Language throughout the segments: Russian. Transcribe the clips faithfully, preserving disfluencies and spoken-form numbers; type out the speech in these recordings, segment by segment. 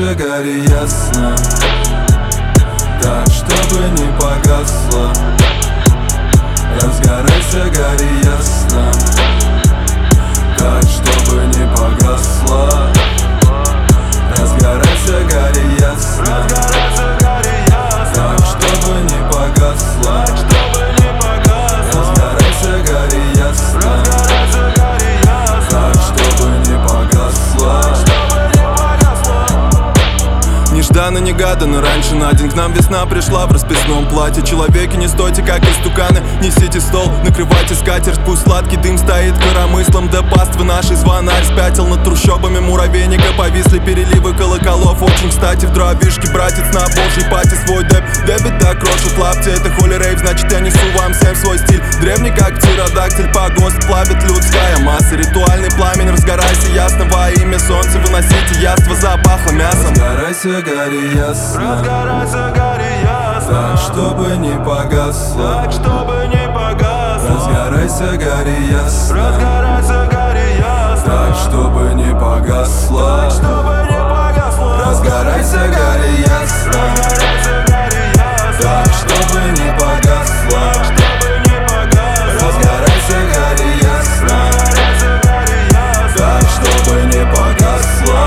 Разгорайся, гори ясно, так, чтобы не погасло. Разгорайся, гори ясно, так, чтобы не погасло. Разгорайся, гори ясно, так, чтобы не погасло. Разгорайся, гори ясно, так, чтобы не погасло. Нежданно-негаданно, раньше на день к нам весна пришла в расписном платье. Человеки, не стойте, как истуканы, несите стол, накрывайте скатерть. Пусть сладкий дым стоит коромыслом, да паствы нашей звонарь спятил. Над трущобами муравейника повисли переливы колоколов. Очень кстати в дровишке братец на божьей пати свой деп. Дебет так крошит лапти, это холи рейв, значит я несу вам всем свой стиль. Древний как птеродактиль, погост плавит людская масса. Ритуальный пламень, разгорайся ясно, во имя солнца выносите яство, запахло мясом. Разгорайся, гори ясно, Разгорайся, гори ясно, так, чтобы не погасло. так, чтобы не погасло. Разгорайся, гори ясно, Разгорайся, гори ясно, так, чтобы не погасло. так, чтобы не погасло. Разгорайся, гори ясно, Разгорайся, гори ясно, так, чтобы не погасло. чтобы не погасло. Разгорайся, гори ясно, Разгорайся, гори ясно, так, чтобы не погасло.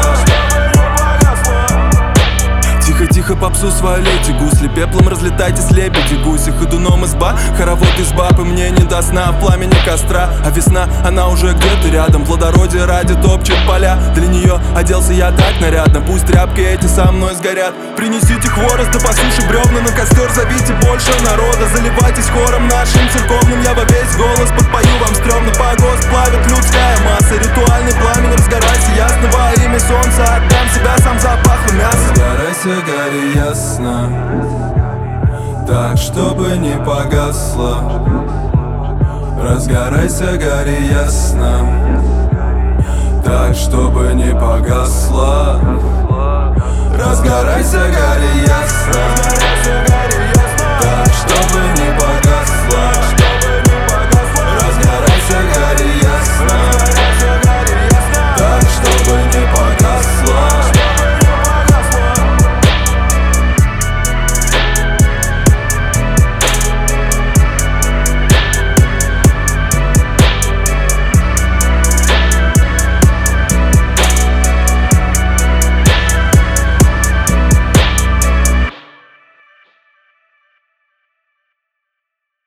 Тихо-тихо попсу свалите гусли, пеплом разлетайтесь лебеди, гуси. Ходуном изба, хоровод из баб, и мне не до сна в пламени костра. А весна, она уже где-то рядом, плодородие ради топчет поля. Для нее оделся я так нарядно, пусть тряпки эти со мной сгорят. Принесите хворост, да по суше бревна, на костер зовите больше народа. Заливайтесь хором нашим церковным, я во весь голос подпою вам стрёмно. Погост плавит людская масса, ритуальный пламень, разгорайся ясно, во имя солнца отдам себя, сам запахло мясо. Разгорайся, гори ясно, так, чтобы не погасло. Разгорайся, гори ясно, так, чтобы не погасло. Разгорайся, гори ясно,